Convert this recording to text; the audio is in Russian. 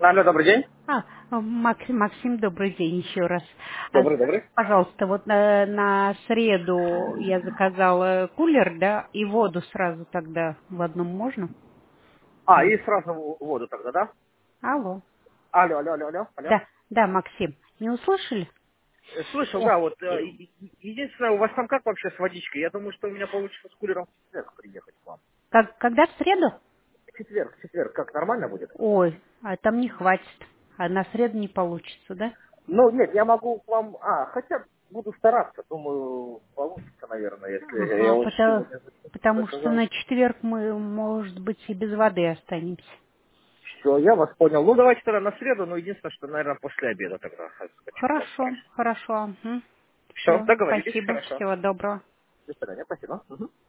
Алло, добрый день. Максим, добрый день еще раз. Добрый. Пожалуйста, вот на среду я заказала кулер, да, и воду сразу тогда в одном можно? И сразу воду тогда, да? Алло. Алло. Да, Максим, не услышали? Слышал, О, да, вот единственное, у вас там как вообще с водичкой? Я думаю, что у меня получится с кулером в четверг приехать к вам. когда в среду? В четверг, как нормально будет? Ой, а там не хватит. А на среду не получится, да? Ну, нет, я могу к вам, хотя буду стараться, думаю, получится, наверное, если я Ага, вот сегодня потому что заказал. на четверг мы, может быть, и без воды останемся. Все, я вас понял. Ну, давайте тогда на среду, но единственное, что, наверное, после обеда тогда хочу к вам Хорошо. Все, Все, договорились, спасибо, хорошо. всего доброго. До свидания, спасибо. Мгм.